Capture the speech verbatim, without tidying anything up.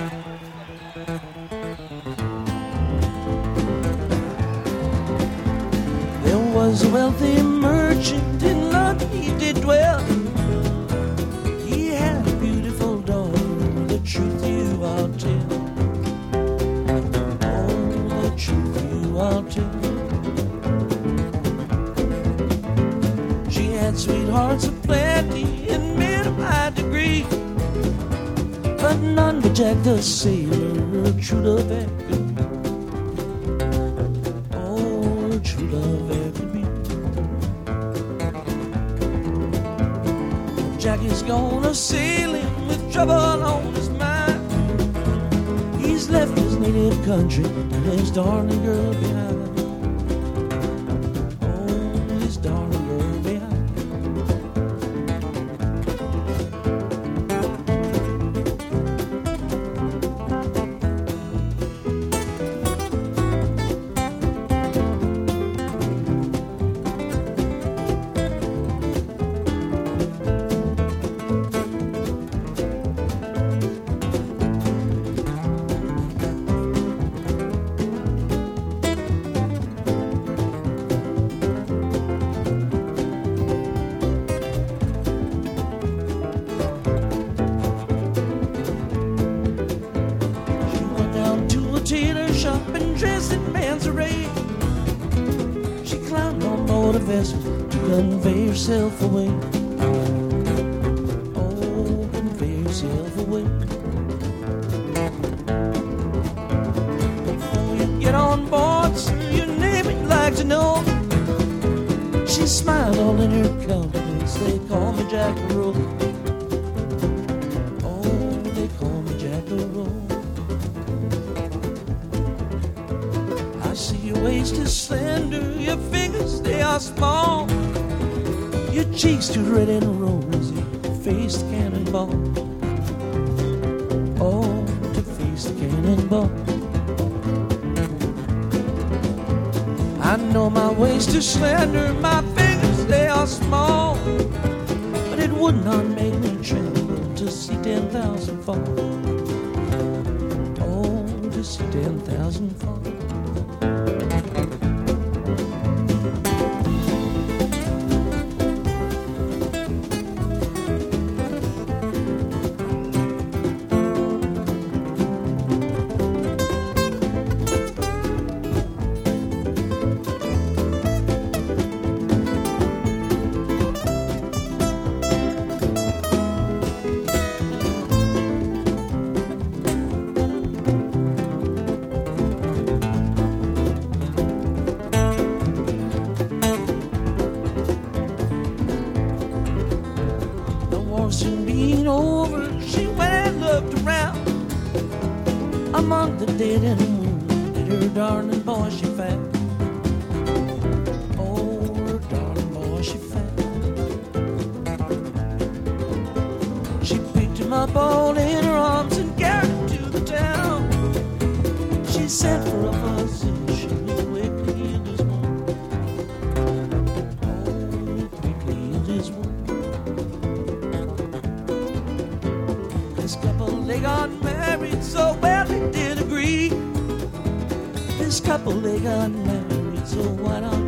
There was a wealthy merchant in London, he did dwell. He had a beautiful daughter, the truth you I'll tell. Oh, the truth you I'll tell. She had sweethearts aplenty and men of high degree, but none but Jack the sailor, true love ever could be. Oh, true love ever could be. Jack is gonna sailing with trouble on his mind. He's left his native country and his darling girl behind. Oh, his darling girl behind. Tailor shop and dressed in man's array. She climbed on board a vessel to convey herself away. Oh, convey herself away. Before you get on board, sir, your name I'd like to know. She smiled all in her countenance. They call me Jack the Roll. Oh, they call me Jack the Roll. I see your waist is slender, your fingers they are small, your cheeks too red and rosy, your face the cannonball. Oh, to face the cannonball. I know my waist is slender, my fingers they are small, but it would not make me tremble to see ten thousand fall. Oh, to see ten thousand fall. Soon being over, she went and looked around. Among the dead and the wounded, her darling boy she found. Oh, her darling boy she found. She picked him up all in her arms and carried him to the town. She sent for a physician who quickly healed his wound. Oh, quickly healed his wound. This couple, they got married so well they did agree. This couple, they got married so why not